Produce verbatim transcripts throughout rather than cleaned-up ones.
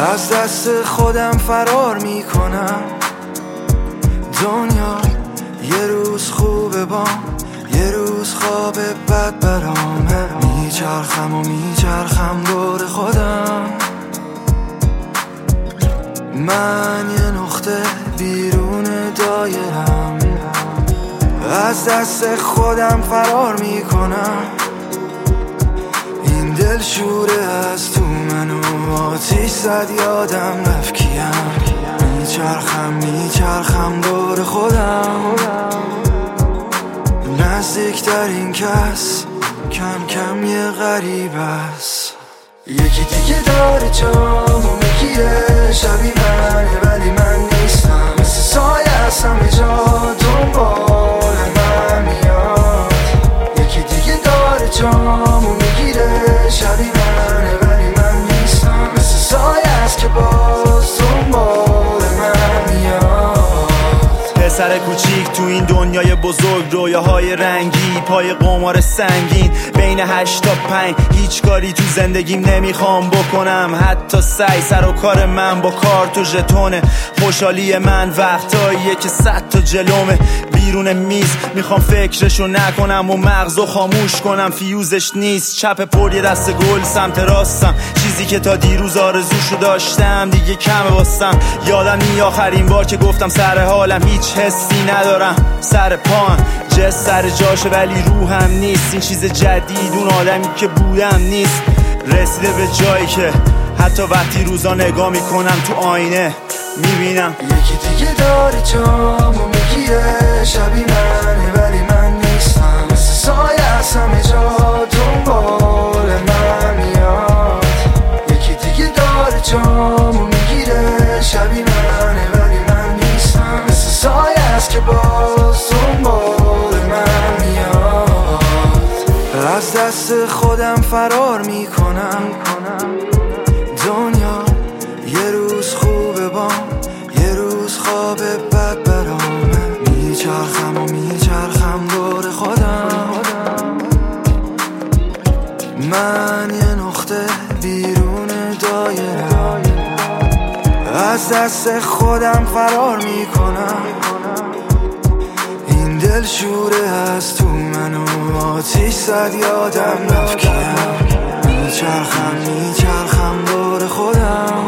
از دست خودم فرار میکنم. دنیا یه روز خوبه بام، یه روز خواب بد برامه. میچرخم و میچرخم دور خودم. من یه نقطه بیرون دایرم. از دست خودم فرار میکنم. این دل شوره از تو منو آتیش زد، یادم رفت کیم. میچرخم میچرخم دور خودم. نزدیکترین کس کم کم یه غریب است. یکی دیگه داره جامو میگیره، شبیه منه ولی من نیستم. مثل سایه از همه جا دنبال من میاد. یکی دیگه داره جامو میگیره، شبیه منه ولی من نیستم. مثل سایه است که باز دنبال من میاد. پسر کوچیک تو این دنیای بزرگ، رویاهای رنگی پای قمار سنگین. بین هشت تا پنج هیچ کاری تو زندگیم نمیخوام بکنم، حتی سعی سر و کار من با کارت و ژتونه. خوشحالی من وقتاییه که صد تا جلومه بیرون میز. میخوام فکرشو نکنم و مغزو خاموش کنم، فیوزش نیست. چپ پر یه دست گل سمت راستم، چیزی که تا دیروز آرزوشو داشتم دیگه کمه واسم. یادم نی آخرین بار که گفتم سر حالم، هیچ حسی ندارم سر پام. جس سر جاشه ولی روحم نیست. این چیز جدید اون آدمی که بودم نیست. رسیده به جایی که حتی وقتی روزا نگاه میکنم تو آینه میبینم یکی دیگه داره جامو میگیره، شبیه منه ولی من نیستم. مثل سایه از همه جا دنبال من میاد. یکی دیگه داره جامو میگیره، شبیه منه ولی من نیستم. مثل سایه است که باز دنبال من میاد. از دست خودم فرار میکنم. دنیا یه روز خوبه بام، یه روز خواب بد برامه. میچرخم و میچرخم دور خودم. من یه نقطه بیرون دایرم. از دست خودم فرار میکنم. این دل شوره از تو منو آتیش زد، یادم رفت کیم. میچرخم میچرخم دور خودم.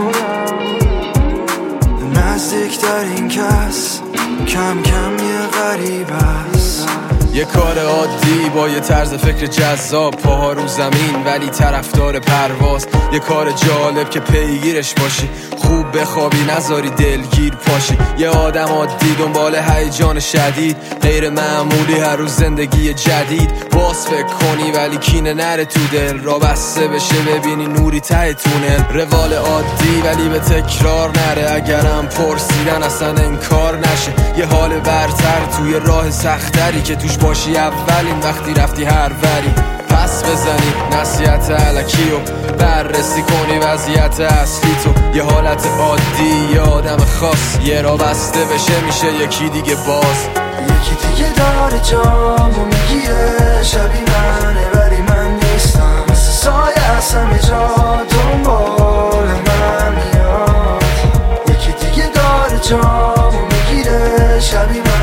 نزدیکترین کس کم کم یه غریب است. یه کار عادی با یه طرز فکر جذاب، پاها رو زمین ولی طرفدار پرواز. یه کار جالب که پیگیرش باشی، خوب بخوابی نذاری دلگیر پاشی. یه آدم عادی دنبال هیجان شدید، غیر معمولی هر روز زندگی جدید. باز فکر کنی ولی کینه نره تو دل، را بسته بشه ببینی نوری ته تونل. روال عادی ولی به تکرار نره، اگرم پرسیدن اصلا انکار نشه. یه حال برتر توی راه سختری که توش باشی اولین وقتی رفتی هر وری. پس بزنی نصیحت الکی و بررسی کنی وضعیت اصلی تو. یه حالت عادی یه آدم خاص، یه را بسته بشه میشه یکی دیگه باز. یکی دیگه داره جامو میگیره، شبیه منه ولی من نیستم. مثل سایه از همه جا دنبال من میاد. یکی دیگه داره جامو میگیره، شبیه